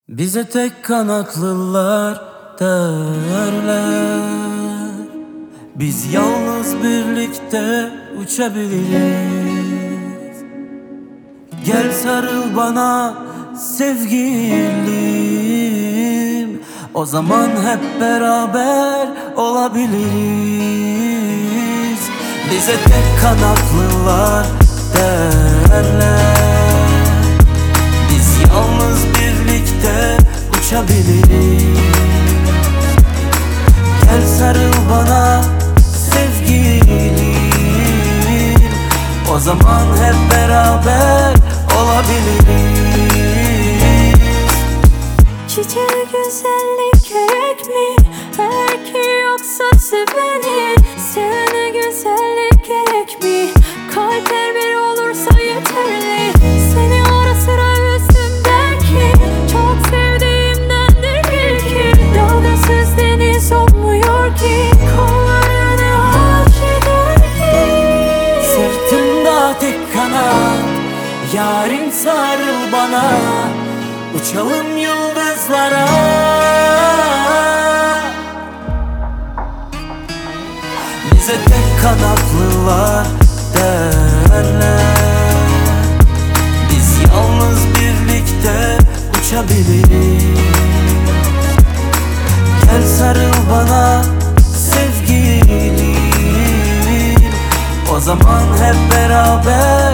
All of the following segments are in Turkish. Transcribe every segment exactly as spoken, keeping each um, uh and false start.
Bize tek kanatlılar derler. Biz yalnız birlikte uçabiliriz. Gel sarıl bana sevgilim, o zaman hep beraber olabiliriz. Bize tek kanatlılar derler. Biz yalnız birlikte uçabiliriz. Gel sarıl bana sevgilim, o zaman hep beraber olabiliriz. Çiçeğe güzellik gerek mi? Eğer ki yoksa seveni, sevene güzellik gerek mi? Kalpler bir olursa yeterli. Seni ara sıra üzdüm belki, çok sevdiğimdendir bil ki. Dalgasız deniz olmuyor ki, kollarını aç eder ki. Sırtımda tek kanat, yarim sarıl bana, uçalım yıldızlara. Bize tek kanatlılar derler. Biz yalnız birlikte uçabiliriz. Gel sarıl bana sevgilim, o zaman hep beraber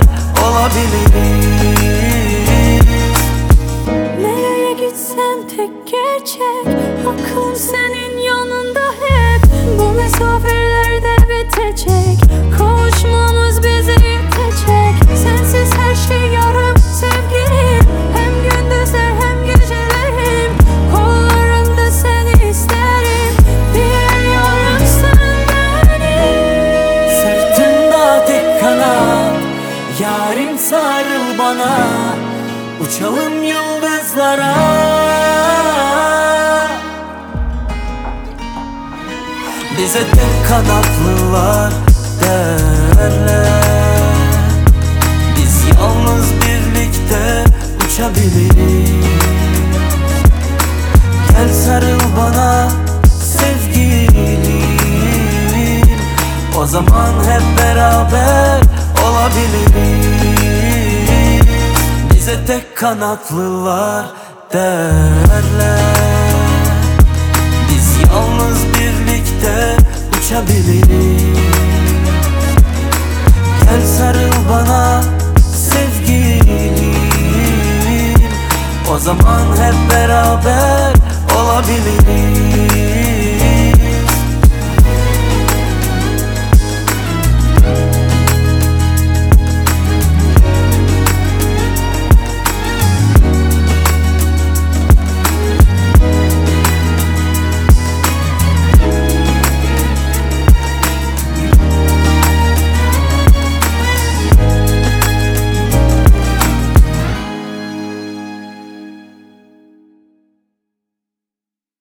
olabiliriz. Nereye gitsem tek gerçek, aklım senin yanında hep. Bu mesafelerde bitecek, kavuşmamız bize yetecek. Sensiz her şey yarım sevgilim, hem gündüzler hem gecelerim. Kollarımda seni isterim, diğer yarım sen benim. Sırtımda tek kanat, yarim sarıl bana, uçalım yıldızlara. Bize tek kanatlılar derler. Biz yalnız birlikte uçabiliriz. Gel sarıl bana sevgilim, o zaman hep beraber olabiliriz. Bize tek kanatlılar derler. Biz yalnız birlikte uçabiliriz. Gel sarıl bana sevgilim, o zaman hep beraber olabiliriz.